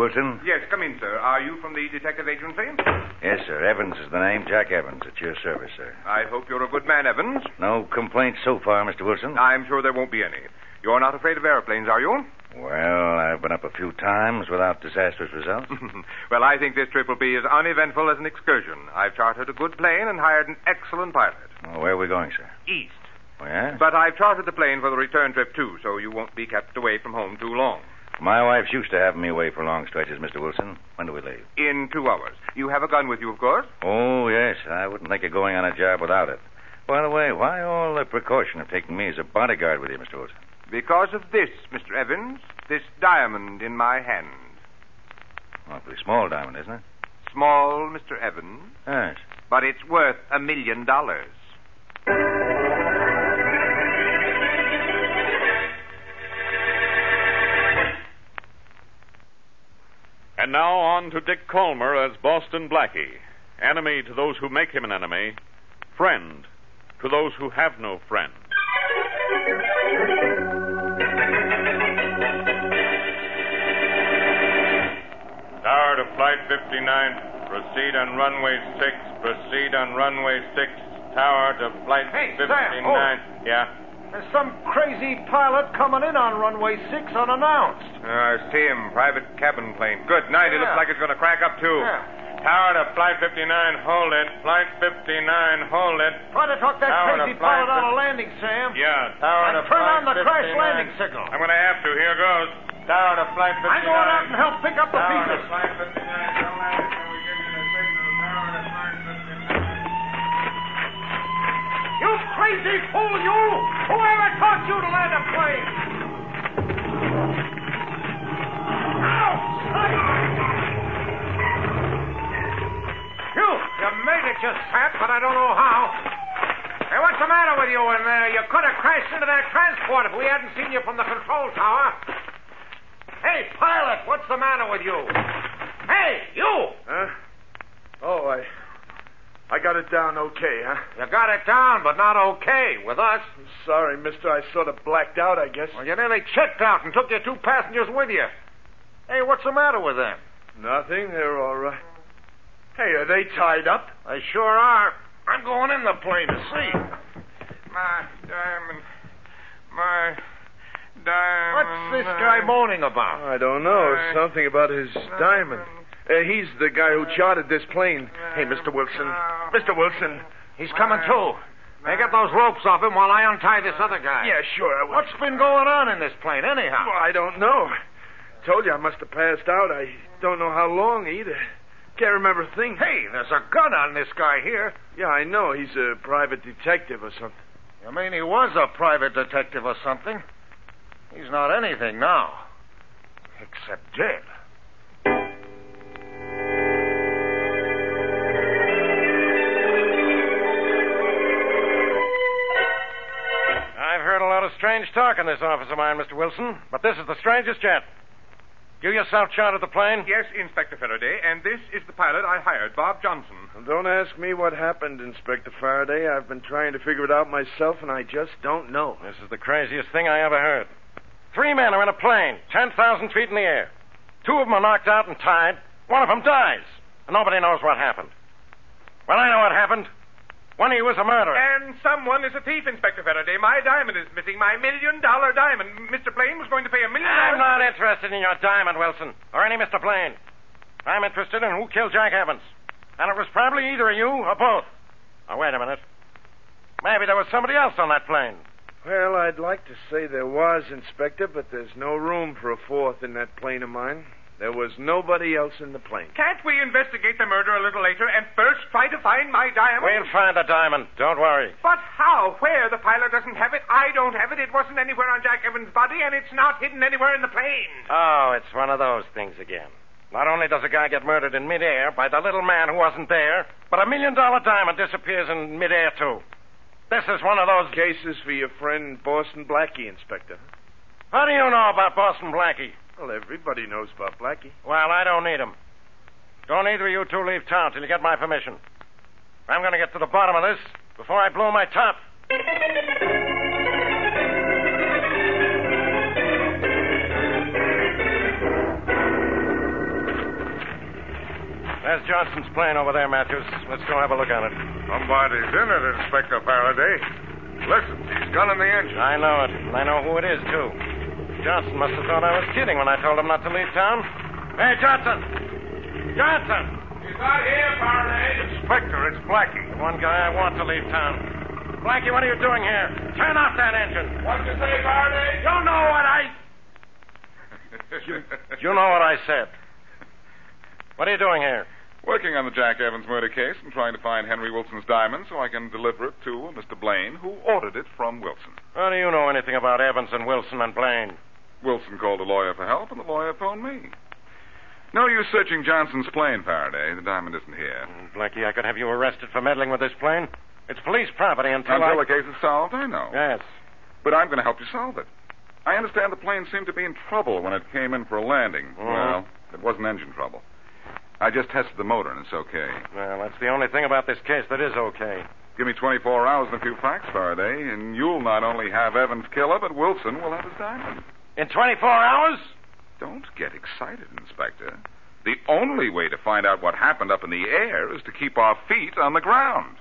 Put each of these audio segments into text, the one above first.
Wilson? Yes, come in, sir. Are you from the detective agency? Yes, sir. Evans is the name. Jack Evans. At your service, sir. I hope you're a good man, Evans. No complaints so far, Mr. Wilson. I'm sure there won't be any. You're not afraid of airplanes, are you? Well, I've been up a few times without disastrous results. Well, I think this trip will be as uneventful as an excursion. I've chartered a good plane and hired an excellent pilot. Well, where are we going, sir? East. Oh, yeah? But I've chartered the plane for the return trip, too, so you won't be kept away from home too long. My wife's used to having me away for long stretches, Mr. Wilson. When do we leave? In 2 hours. You have a gun with you, of course? Oh, yes. I wouldn't think of going on a job without it. By the way, why all the precaution of taking me as a bodyguard with you, Mr. Wilson? Because of this, Mr. Evans. This diamond in my hand. Awfully small diamond, isn't it? Small, Mr. Evans. Yes. But it's worth $1 million. And now on to Dick Colmer as Boston Blackie. Enemy to those who make him an enemy. Friend to those who have no friend. Tower to Flight 59. Proceed on runway 6. Proceed on runway 6. Tower to Flight Hey, 59. Sam, hold. Yeah. There's some crazy pilot coming in on runway 6 unannounced. I see him. Private cabin plane. Good night. It looks like it's going to crack up, too. Yeah. Tower to Flight 59. Hold it. Flight 59. Hold it. Try to talk that Tower crazy to Flight pilot out of landing, Sam. Yeah. Tower And to turn Flight on the crash 59. landing signal. I'm going to have to. Here goes. Tower to Flight 59. I'm going out and help pick up the Tower to pieces. Flight 59. Don't land until we get you the signal. Tower to Flight 59. You crazy fool, you! Whoever taught you to land a plane? Ow! You made it, you sap, but I don't know how. Hey, what's the matter with you in there? You could have crashed into that transport if we hadn't seen you from the control tower. Hey, pilot, what's the matter with you? Hey, you! Huh? Oh, I got it down okay, huh? You got it down, but not okay with us. I'm sorry, mister. I sort of blacked out, I guess. Well, you nearly checked out and took your 2 passengers with you. Hey, what's the matter with them? Nothing. They're all right. Hey, are they tied up? They sure are. I'm going in the plane to see. My diamond. My diamond. What's this guy moaning about? I don't know. Something about his diamond. He's the guy who chartered this plane. Hey, Mr. Wilson. Mr. Wilson. He's coming too. Hey, get those ropes off him while I untie this other guy. Yeah, sure. I will. What's been going on in this plane, anyhow? Well, I don't know. Told you I must have passed out. I don't know how long either. Can't remember a thing. Hey, there's a gun on this guy here. Yeah, I know. He's a private detective or something. You mean he was a private detective or something? He's not anything now. Except dead. I've heard a lot of strange talk in this office of mine, Mr. Wilson, but this is the strangest yet. You yourself chartered the plane? Yes, Inspector Faraday, and this is the pilot I hired, Bob Johnson. Don't ask me what happened, Inspector Faraday. I've been trying to figure it out myself, and I just don't know. This is the craziest thing I ever heard. 3 men are in a plane, 10,000 feet in the air. 2 of them are knocked out and tied. 1 of them dies. And nobody knows what happened. Well, I know what happened. One of you was a murderer. And someone is a thief, Inspector Faraday. My diamond is missing. My $1 million diamond. Mr. Blaine was going to pay $1 million. I'm not interested in your diamond, Wilson, or any Mr. Blaine. I'm interested in who killed Jack Evans. And it was probably either of you or both. Now, wait a minute. Maybe there was somebody else on that plane. Well, I'd like to say there was, Inspector, but there's no room for a fourth in that plane of mine. There was nobody else in the plane. Can't we investigate the murder a little later and first try to find my diamond? We'll find the diamond. Don't worry. But how? Where? The pilot doesn't have it. I don't have it. It wasn't anywhere on Jack Evans' body, and it's not hidden anywhere in the plane. Oh, it's one of those things again. Not only does a guy get murdered in midair by the little man who wasn't there, but $1 million diamond disappears in midair, too. This is one of those cases for your friend Boston Blackie, Inspector. How do you know about Boston Blackie? Well, everybody knows about Blackie. Well, I don't need him. Don't either of you 2 leave town till you get my permission. I'm going to get to the bottom of this before I blow my top. There's Johnson's plane over there, Matthews. Let's go have a look at it. Somebody's in it, Inspector Faraday. Listen, he's gunning the engine. I know it, and I know who it is, too. Johnson must have thought I was kidding when I told him not to leave town. Hey, Johnson! Johnson! He's not here, Faraday. Inspector, it's Blackie. The one guy I want to leave town. Blackie, what are you doing here? Turn off that engine. What'd you say, Faraday? You know what I... You know what I said. What are you doing here? Working on the Jack Evans murder case and trying to find Henry Wilson's diamond so I can deliver it to Mr. Blaine, who ordered it from Wilson. How do you know anything about Evans and Wilson and Blaine? Wilson called a lawyer for help, and the lawyer phoned me. No use searching Johnson's plane, Faraday. The diamond isn't here. Blackie, I could have you arrested for meddling with this plane. It's police property until the case is solved, I know. Yes. But I'm going to help you solve it. I understand the plane seemed to be in trouble when it came in for a landing. Well, it wasn't engine trouble. I just tested the motor, and it's okay. Well, that's the only thing about this case that is okay. Give me 24 hours and a few facts, Faraday, and you'll not only have Evans' killer, but Wilson will have his diamond. In 24 hours? Don't get excited, Inspector. The only way to find out what happened up in the air is to keep our feet on the ground.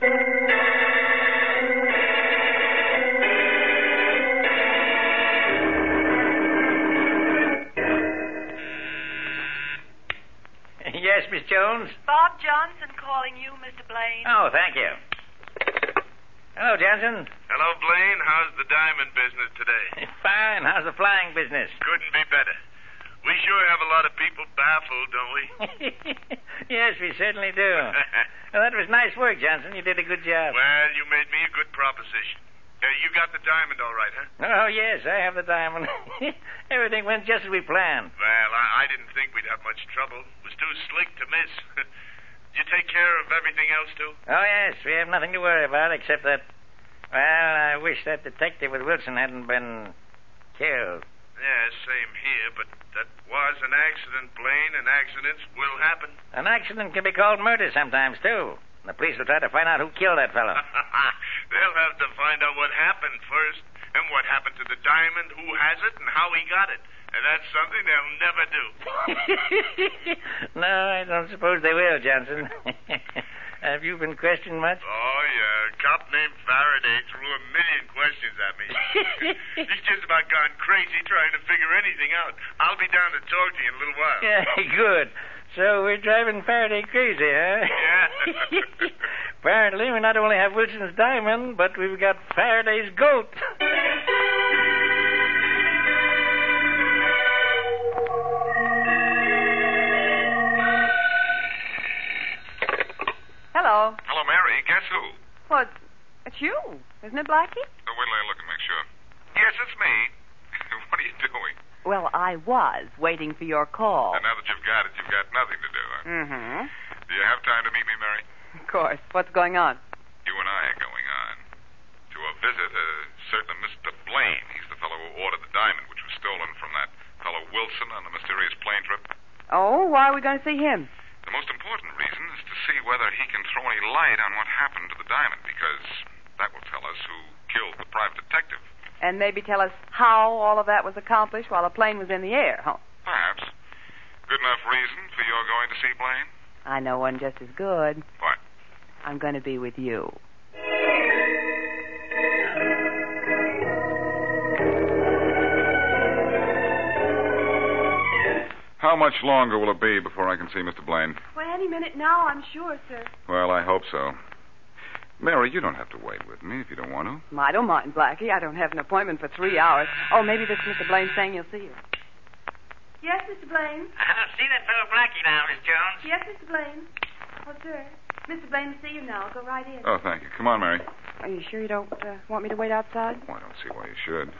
Yes, Miss Jones? Bob Johnson calling you, Mr. Blaine. Oh, thank you. Hello, Johnson. Hello, Blaine. How's the diamond business today? Fine. How's the flying business? Couldn't be better. We sure have a lot of people baffled, don't we? Yes, we certainly do. Well, that was nice work, Johnson. You did a good job. Well, you made me a good proposition. You got the diamond all right, huh? Oh, yes, I have the diamond. Everything went just as we planned. Well, I didn't think we'd have much trouble. It was too slick to miss. Did you take care of everything else, too? Oh, yes, we have nothing to worry about except that, well, I wish that detective with Wilson hadn't been killed. Yeah, same here, but that was an accident, Blaine, and accidents will happen. An accident can be called murder sometimes, too. The police will try to find out who killed that fellow. They'll have to find out what happened first, and what happened to the diamond, who has it, and how he got it. And that's something they'll never do. No, I don't suppose they will, Johnson. Have you been questioned much? Oh, yeah. A cop named Faraday threw a million questions at me. He's just about gone crazy trying to figure anything out. I'll be down to talk to you in a little while. Yeah, good. So we're driving Faraday crazy, huh? Yeah. Apparently, we not only have Wilson's diamond, but we've got Faraday's goat. Hello. Hello, Mary. Guess who? Well, it's you. Isn't it, Blackie? Oh, wait till I look and make sure. Yes, it's me. What are you doing? Well, I was waiting for your call. And now that you've got it, you've got nothing to do, huh? Mm-hmm. Do you have time to meet me, Mary? Of course. What's going on? You and I are going on to a visit a certain Mr. Blaine. He's the fellow who ordered the diamond, which was stolen from that fellow Wilson on the mysterious plane trip. Oh, why are we going to see him? The most important reason is to see whether he can throw any light on what happened to the diamond, because that will tell us who killed the private detective. And maybe tell us how all of that was accomplished while the plane was in the air, huh? Perhaps. Good enough reason for your going to see Blaine? I know one just as good. What? I'm going to be with you. How much longer will it be before I can see Mr. Blaine? Well, any minute now, I'm sure, sir. Well, I hope so. Mary, you don't have to wait with me if you don't want to. I don't mind, Blackie. I don't have an appointment for 3 hours. Oh, maybe this Mr. Blaine saying he'll see you. Yes, Mr. Blaine? See that fellow Blackie now, Miss Jones? Yes, Mr. Blaine. Oh, sir. Mr. Blaine will see you now. Go right in. Oh, thank you. Come on, Mary. Are you sure you don't want me to wait outside? Oh, I don't see why you should.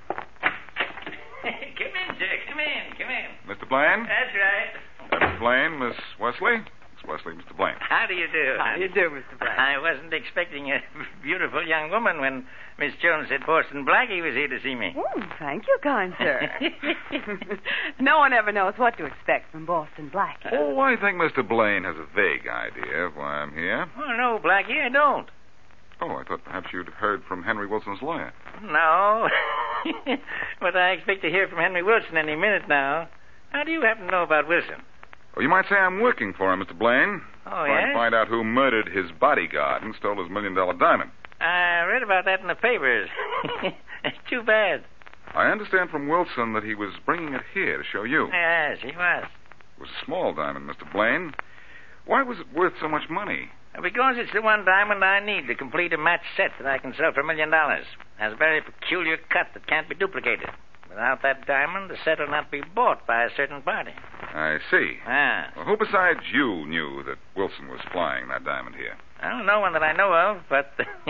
Come in, sir. Come in. Mr. Blaine? That's right. Mr. Blaine, Miss Wesley? Miss Wesley, Mr. Blaine. How do you do? How do you do, Mr. Blaine? I wasn't expecting a beautiful young woman when Miss Jones said Boston Blackie was here to see me. Oh, thank you, kind sir. No one ever knows what to expect from Boston Blackie. Oh, I think Mr. Blaine has a vague idea of why I'm here. Oh, no, Blackie, I don't. Oh, I thought perhaps you'd heard from Henry Wilson's lawyer. No. But I expect to hear from Henry Wilson any minute now. How do you happen to know about Wilson? Oh, you might say I'm working for him, Mr. Blaine. Oh, Trying to yes? find out who murdered his bodyguard and stole his $1 million diamond. I read about that in the papers. It's too bad. I understand from Wilson that he was bringing it here to show you. Yes, he was. It was a small diamond, Mr. Blaine. Why was it worth so much money? Because it's the one diamond I need to complete a match set that I can sell for $1 million. Has a very peculiar cut that can't be duplicated. Without that diamond, the set will not be bought by a certain party. I see. Ah. Well, who besides you knew that Wilson was flying that diamond here? Well, no one that I know of, but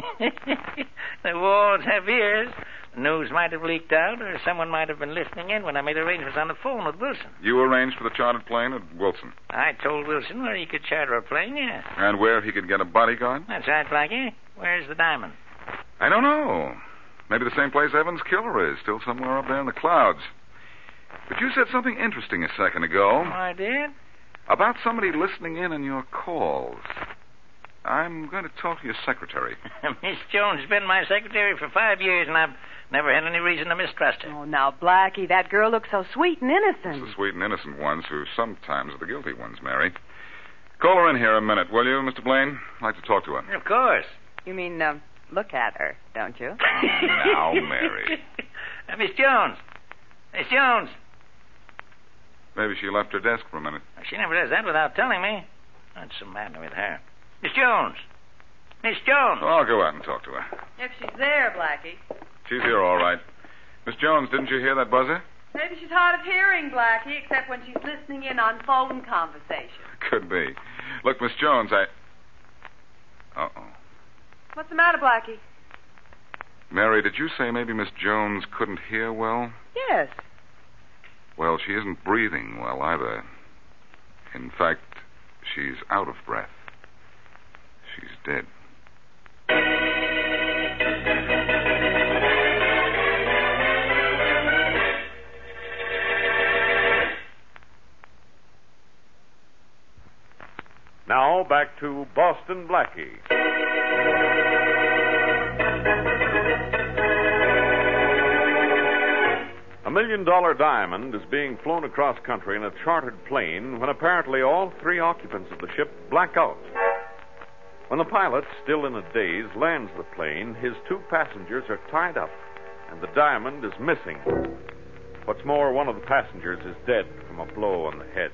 the walls have ears. The news might have leaked out, or someone might have been listening in when I made arrangements on the phone with Wilson. You arranged for the chartered plane at Wilson? I told Wilson where he could charter a plane, yes. And where he could get a bodyguard? That's right, Blackie. Where's the diamond? I don't know. Maybe the same place Evans' killer is, still somewhere up there in the clouds. But you said something interesting a second ago. Oh, I did? About somebody listening in on your calls. I'm going to talk to your secretary. Miss Jones has been my secretary for 5 years, and I've never had any reason to mistrust her. Oh, now, Blackie, that girl looks so sweet and innocent. It's the sweet and innocent ones who sometimes are the guilty ones, Mary. Call her in here a minute, will you, Mr. Blaine? I'd like to talk to her. Of course. You mean, look at her, don't you? Now, Mary. Miss Jones. Miss Jones. Maybe she left her desk for a minute. She never does that without telling me. What's the matter with her? Miss Jones. Miss Jones. Oh, I'll go out and talk to her. If she's there, Blackie. She's here, all right. Miss Jones, didn't you hear that buzzer? Maybe she's hard of hearing, Blackie, except when she's listening in on phone conversation. Could be. Look, Miss Jones, Uh-oh. What's the matter, Blackie? Mary, did you say maybe Miss Jones couldn't hear well? Yes. Well, she isn't breathing well either. In fact, she's out of breath. She's dead. Now, back to Boston Blackie. $1 million diamond is being flown across country in a chartered plane when apparently all 3 occupants of the ship black out. When the pilot, still in a daze, lands the plane, his 2 passengers are tied up, and the diamond is missing. What's more, one of the passengers is dead from a blow on the head.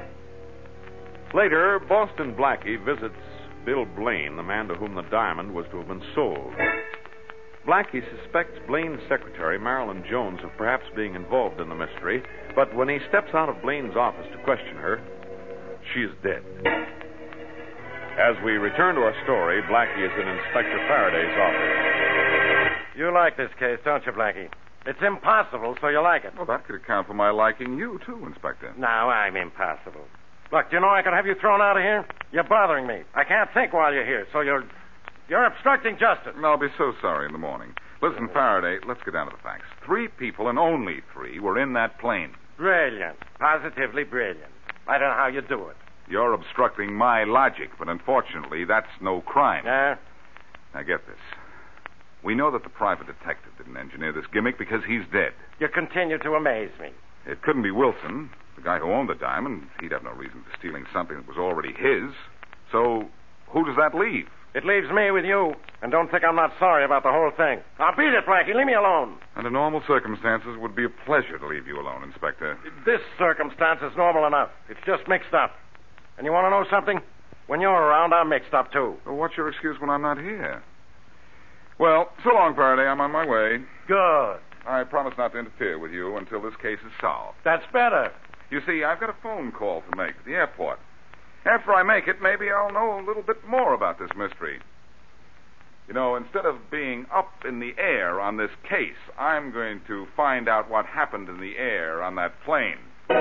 Later, Boston Blackie visits Bill Blaine, the man to whom the diamond was to have been sold. Blackie suspects Blaine's secretary, Marilyn Jones, of perhaps being involved in the mystery, but when he steps out of Blaine's office to question her, she is dead. As we return to our story, Blackie is in Inspector Faraday's office. You like this case, don't you, Blackie? It's impossible, so you like it. Well, that could account for my liking you, too, Inspector. No, I'm impossible. Look, do you know I could have you thrown out of here? You're bothering me. I can't think while you're here, so you're obstructing justice. I'll be so sorry in the morning. Listen, Faraday, let's get down to the facts. 3 people, and only 3, were in that plane. Brilliant. Positively brilliant. I don't know how you do it. You're obstructing my logic, but unfortunately, that's no crime. Yeah? Now, get this. We know that the private detective didn't engineer this gimmick because he's dead. You continue to amaze me. It couldn't be Wilson, the guy who owned the diamond. He'd have no reason for stealing something that was already his. So, who does that leave? It leaves me with you, and don't think I'm not sorry about the whole thing. Now, beat it, Blackie. Leave me alone. Under normal circumstances, it would be a pleasure to leave you alone, Inspector. This circumstance is normal enough. It's just mixed up. And you want to know something? When you're around, I'm mixed up, too. Well, what's your excuse when I'm not here? Well, so long, Faraday. I'm on my way. Good. I promise not to interfere with you until this case is solved. That's better. You see, I've got a phone call to make at the airport. After I make it, maybe I'll know a little bit more about this mystery. You know, instead of being up in the air on this case, I'm going to find out what happened in the air on that plane.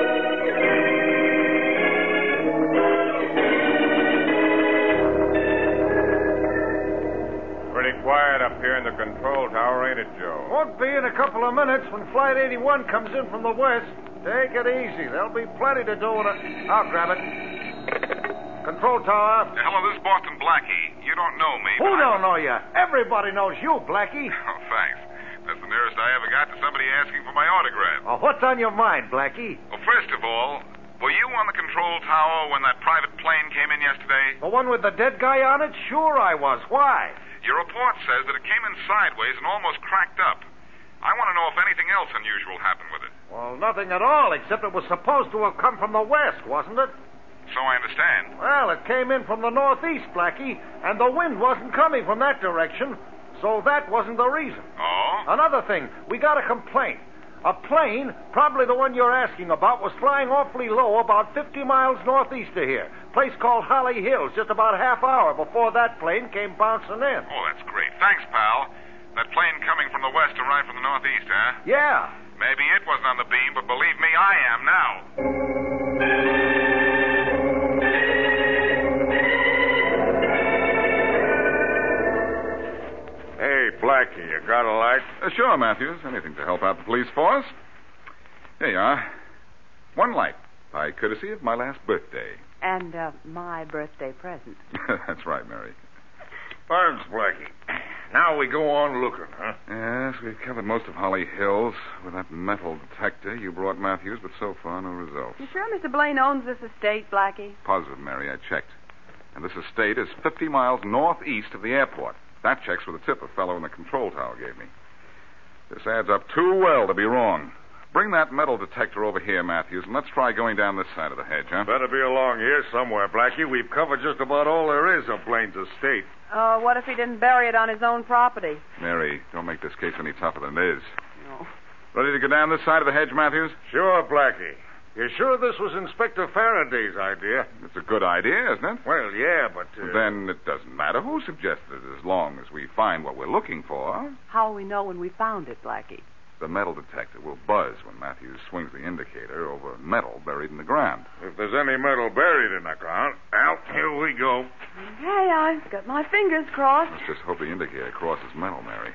Pretty quiet up here in the control tower, ain't it, Joe? Won't be in a couple of minutes when Flight 81 comes in from the west. Take it easy. There'll be plenty to do. I'll grab it. Control tower. Hello, this is Boston Blackie. You don't know me. Who don't know you? Everybody knows you, Blackie. Oh, thanks. That's the nearest I ever got to somebody asking for my autograph. Oh, what's on your mind, Blackie? Well, first of all, Were you on the control tower when that private plane came in yesterday? The one with the dead guy on it? Sure I was. Why? Your report says that it came in sideways and almost cracked up. I want to know if anything else unusual happened with it. Well, nothing at all, except it was supposed to have come from the west, wasn't it? So I understand. Well, it came in from the northeast, Blackie, and the wind wasn't coming from that direction, so that wasn't the reason. Oh? Another thing, we got a complaint. A plane, probably the one you're asking about, was flying awfully low about 50 miles northeast of here. Place called Holly Hills, just about a half hour before that plane came bouncing in. Oh, that's great. Thanks, pal. That plane coming from the west arrived from the northeast, huh? Yeah. Maybe it wasn't on the beam, but believe me, I am now. Hey, Blackie, you got a light? Sure, Matthews. Anything to help out the police force. Here you are. One light, by courtesy of my last birthday. And my birthday present. That's right, Mary. Thanks, Blackie. Now we go on looking, huh? Yes, we've covered most of Holly Hills with that metal detector you brought, Matthews, but so far no results. You sure Mr. Blaine owns this estate, Blackie? Positive, Mary. I checked. And this estate is 50 miles northeast of the airport. That checks with a tip a fellow in the control tower gave me. This adds up too well to be wrong. Bring that metal detector over here, Matthews, and let's try going down this side of the hedge, huh? Better be along here somewhere, Blackie. We've covered just about all there is of Blaine's estate. Oh, what if he didn't bury it on his own property? Mary, don't make this case any tougher than it is. No. Ready to go down this side of the hedge, Matthews? Sure, Blackie. You sure this was Inspector Faraday's idea? It's a good idea, isn't it? Well, yeah, but... Then it doesn't matter who suggested it as long as we find what we're looking for. How will we know when we found it, Blackie? The metal detector will buzz when Matthews swings the indicator over metal buried in the ground. If there's any metal buried in the ground, well, here we go. Hey, I've got my fingers crossed. Let's just hope the indicator crosses metal, Mary.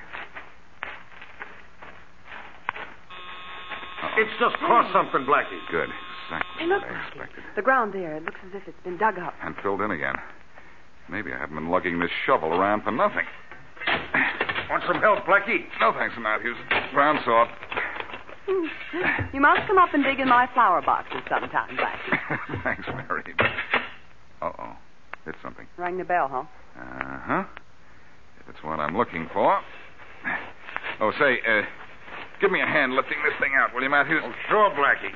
It's just crossed something, Blackie. Good. Exactly Hey, look, what I Blackie. expected. The ground there, it looks as if it's been dug up. And filled in again. Maybe I haven't been lugging this shovel around for nothing. Want some help, Blackie? No, thanks, Matthews. Ground's soft. You must come up and dig in my flower boxes sometime, Blackie. Thanks, Mary. Uh-oh. Hit something. Rang the bell, huh? Uh-huh. If it's what I'm looking for. Oh, say, give me a hand lifting this thing out, will you, Matthews? Oh, sure, Blackie.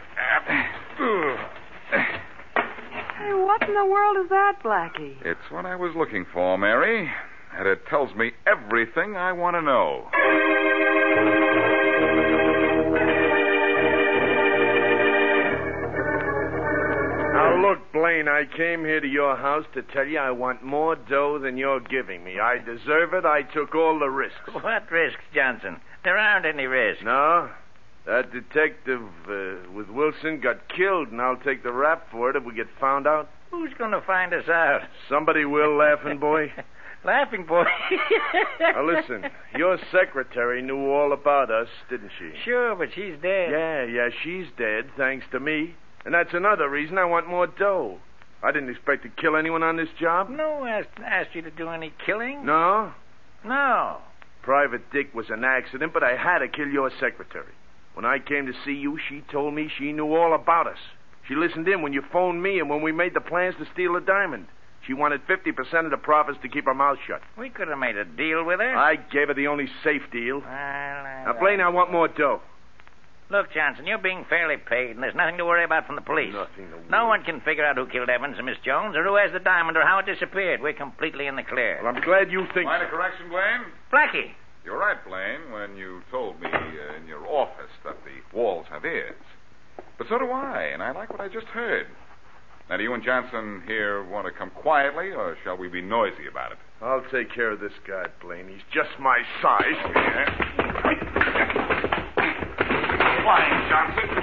Hey, what in the world is that, Blackie? It's what I was looking for, Mary. And it tells me everything I want to know. Now, look, Blaine, I came here to your house to tell you I want more dough than you're giving me. I deserve it. I took all the risks. What risks, Johnson? There aren't any risks. No? That detective with Wilson got killed, and I'll take the rap for it if we get found out. Who's going to find us out? Somebody will, Laughing Boy. Laughing Boy? Now, listen, your secretary knew all about us, didn't she? Sure, but she's dead. Yeah, she's dead, thanks to me. And that's another reason I want more dough. I didn't expect to kill anyone on this job. No one asked you to do any killing. No? No. Private Dick was an accident, but I had to kill your secretary. When I came to see you, she told me she knew all about us. She listened in when you phoned me and when we made the plans to steal the diamond. She wanted 50% of the profits to keep her mouth shut. We could have made a deal with her. I gave her the only safe deal. Now, Blaine, I want more dough. Look, Johnson, you're being fairly paid, and there's nothing to worry about from the police. Nothing to worry. No one can figure out who killed Evans and Miss Jones, or who has the diamond, or how it disappeared. We're completely in the clear. Well, I'm glad you think... Minor correction, Blaine? Blackie. You're right, Blaine, when you told me in your office that the walls have ears. But so do I, and I like what I just heard. Now, do you and Johnson here want to come quietly, or shall we be noisy about it? I'll take care of this guy, Blaine. He's just my size. Fine, Johnson.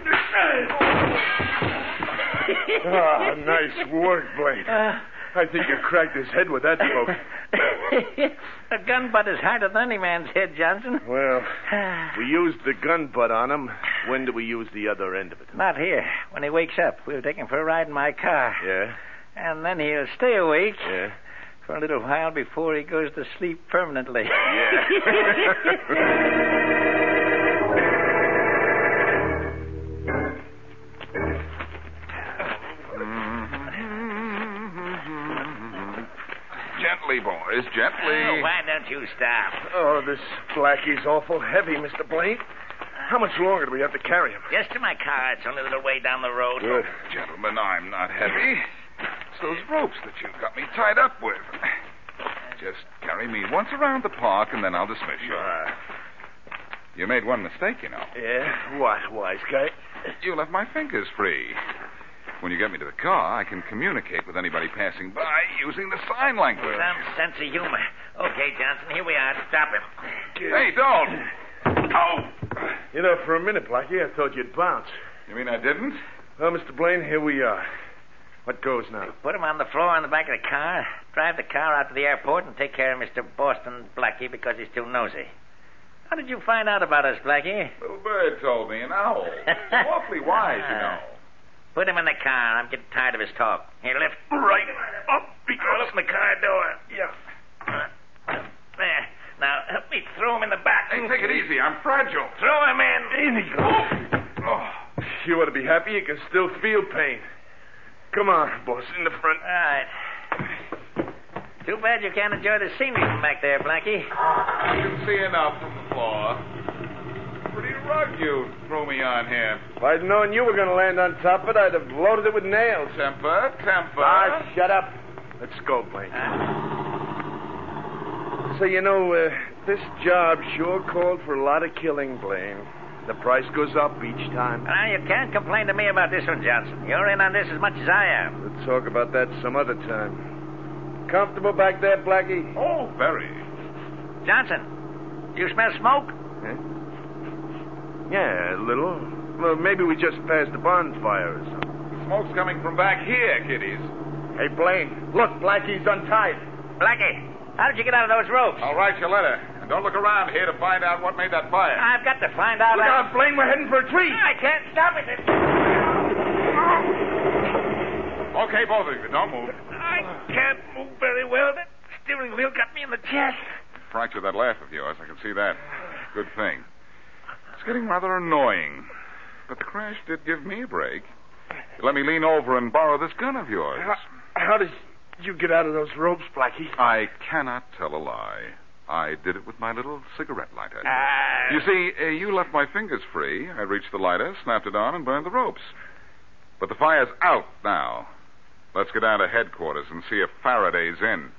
Nice work, Blaine. I think you cracked his head with that poke. A gun butt is harder than any man's head, Johnson. Well, we used the gun butt on him. When do we use the other end of it? Not here. When he wakes up, we'll take him for a ride in my car. Yeah? And then he'll stay awake. Yeah? For a little while before he goes to sleep permanently. Yeah. boys, gently. Oh, why don't you stop? Oh, this Blackie's awful heavy, Mr. Blaine. How much longer do we have to carry him? Just to my car. It's only a little way down the road. Good. Gentlemen, I'm not heavy. It's those ropes that you've got me tied up with. Just carry me once around the park, and then I'll dismiss you. You made one mistake, you know. Yeah? What, wise guy? You left my fingers free. When you get me to the car, I can communicate with anybody passing by using the sign language. Some sense of humor. Okay, Johnson, here we are. Stop him. Hey, don't! Oh! You know, for a minute, Blackie, I thought you'd bounce. You mean I didn't? Well, Mr. Blaine, here we are. What goes now? Put him on the floor in the back of the car, drive the car out to the airport, and take care of Mr. Boston Blackie because he's too nosy. How did you find out about us, Blackie? Little bird told me, an owl. Awfully wise, you know. Put him in the car. I'm getting tired of his talk. Here, lift. Right up, because... Open the car door. Yeah. There. Now, help me throw him in the back. Hey, take it easy. I'm fragile. Throw him in. In he goes. Oh, you ought to be happy you can still feel pain. Come on, boss, in the front. All right. Too bad you can't enjoy the scenery from back there, Blackie. I can see enough from the floor. Pretty rug you threw me on here. If I'd known you were going to land on top of it, I'd have loaded it with nails. Temper. Ah, shut up. Let's go, Blaine. So, you know, this job sure called for a lot of killing, Blaine. The price goes up each time. Now, you can't complain to me about this one, Johnson. You're in on this as much as I am. We'll talk about that some other time. Comfortable back there, Blackie? Oh, very. Johnson, you smell smoke? Huh? Yeah, a little. Well, maybe we just passed the bonfire or something. Smoke's coming from back here, kiddies. Hey, Blaine, look, Blackie's untied. Blackie, how did you get out of those ropes? I'll write your letter. And don't look around here to find out what made that fire. I've got to find out. Look out, Blaine, we're heading for a tree. I can't stop it. Okay, both of you, don't move. I can't move very well. That steering wheel got me in the chest. Fractured that laugh of yours. I can see that. Good thing. It's getting rather annoying. But the crash did give me a break. Let me lean over and borrow this gun of yours. How did you get out of those ropes, Blackie? I cannot tell a lie. I did it with my little cigarette lighter. You see, you left my fingers free. I reached the lighter, snapped it on, and burned the ropes. But the fire's out now. Let's get down to headquarters and see if Faraday's in.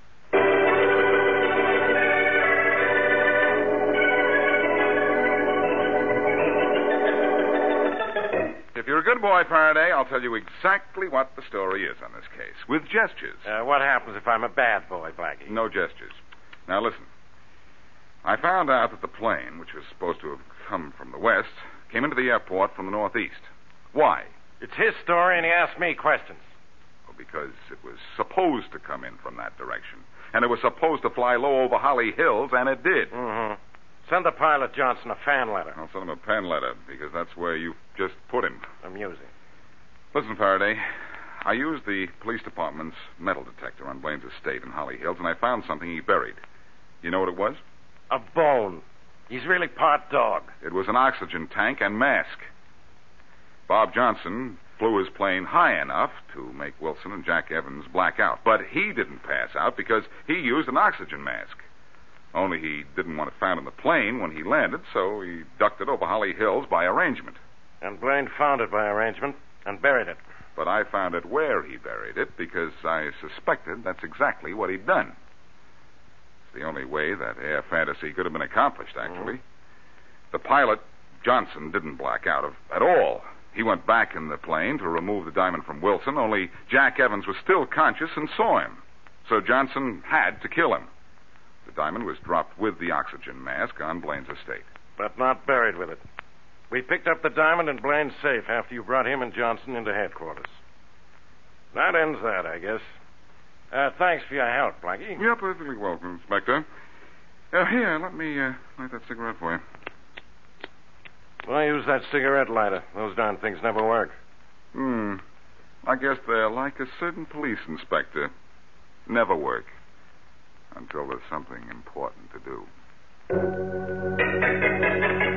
If you're a good boy, Faraday, I'll tell you exactly what the story is on this case, with gestures. What happens if I'm a bad boy, Blackie? No gestures. Now, listen. I found out that the plane, which was supposed to have come from the west, came into the airport from the northeast. Why? It's his story, and he asked me questions. Well, because it was supposed to come in from that direction. And it was supposed to fly low over Holly Hills, and it did. Mm-hmm. Send the pilot Johnson a fan letter. I'll send him a pen letter, because that's where you just put him. Amusing. Listen, Faraday, I used the police department's metal detector on Blaine's estate in Holly Hills, and I found something he buried. You know what it was? A bone. He's really part dog. It was an oxygen tank and mask. Bob Johnson flew his plane high enough to make Wilson and Jack Evans black out. But he didn't pass out because he used an oxygen mask. Only he didn't want it found in the plane when he landed, so he ducked it over Holly Hills by arrangement. And Blaine found it by arrangement and buried it. But I found it where he buried it because I suspected that's exactly what he'd done. It's the only way that air fantasy could have been accomplished, actually. The pilot, Johnson, didn't black out at all. He went back in the plane to remove the diamond from Wilson, only Jack Evans was still conscious and saw him. So Johnson had to kill him. The diamond was dropped with the oxygen mask on Blaine's estate. But not buried with it. We picked up the diamond in Blaine's safe after you brought him and Johnson into headquarters. That ends that, I guess. Thanks for your help, Blackie. You're perfectly welcome, Inspector. Here, let me light that cigarette for you. Why use that cigarette lighter? Those darn things never work. I guess they're like a certain police inspector. Never work. Until there's something important to do.